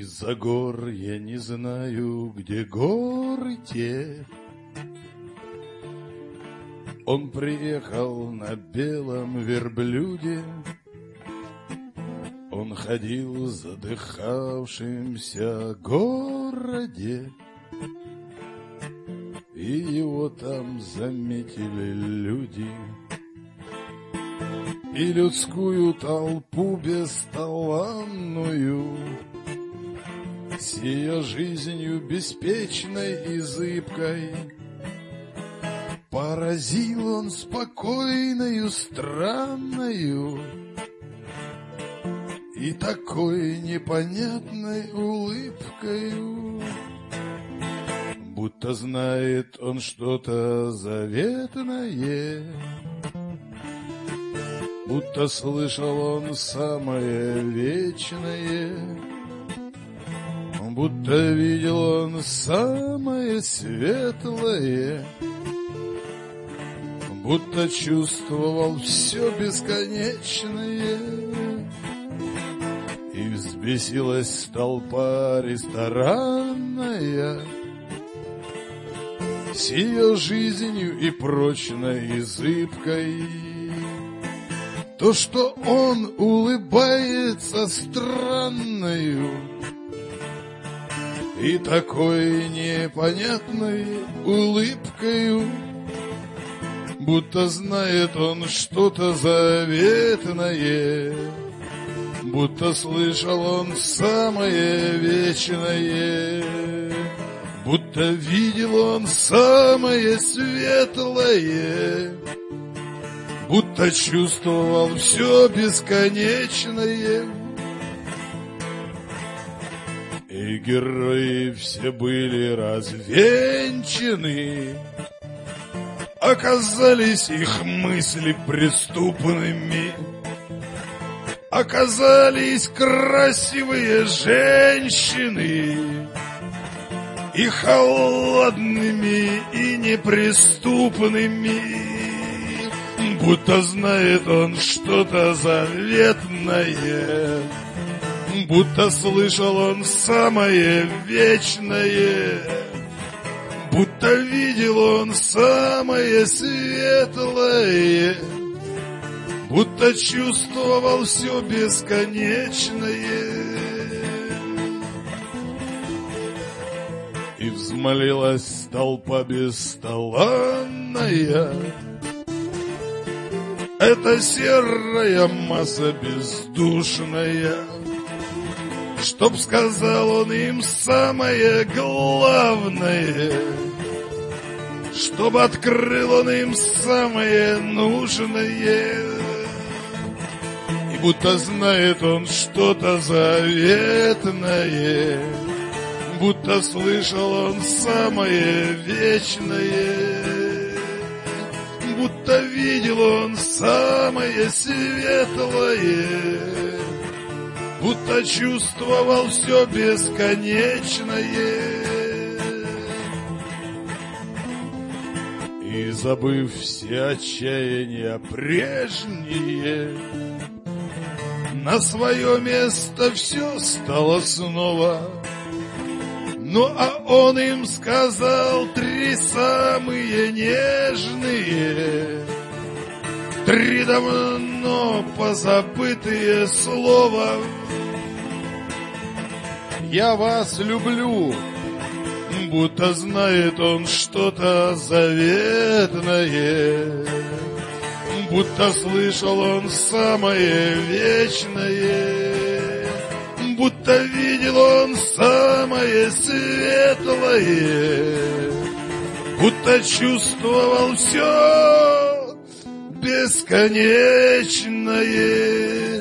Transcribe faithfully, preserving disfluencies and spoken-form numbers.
Из-за гор я не знаю, где горы те. Он приехал на белом верблюде. Он ходил в задыхавшемся городе, и его там заметили люди. И людскую толпу бесталанную, с ее жизнью беспечной и зыбкой, поразил он спокойною, странною и такой непонятной улыбкою, будто знает он что-то заветное, будто слышал он самое вечное, будто видел он самое светлое, будто чувствовал все бесконечное. И взбесилась толпа ресторанная с ее жизнью и прочной и зыбкой. То, что он улыбается странною и такой непонятной улыбкою, будто знает он что-то заветное, будто слышал он самое вечное, будто видел он самое светлое, будто чувствовал все бесконечное. И герои все были развенчаны, оказались их мысли преступными, оказались красивые женщины и холодными, и неприступными, будто знает он что-то заветное, будто слышал он самое вечное, будто видел он самое светлое, будто чувствовал все бесконечное. И взмолилась толпа бесталанная, эта серая масса бездушная, чтоб сказал он им самое главное, чтоб открыл он им самое нужное. И будто знает он что-то заветное, будто слышал он самое вечное, будто видел он самое светлое, будто чувствовал все бесконечное. И забыв все отчаяния прежние, на свое место все стало снова. Ну а он им сказал три самые нежные, три давно позабытые слова. Я вас люблю, будто знает он что-то заветное, будто слышал он самое вечное, будто видел он самое светлое, будто чувствовал все бесконечное.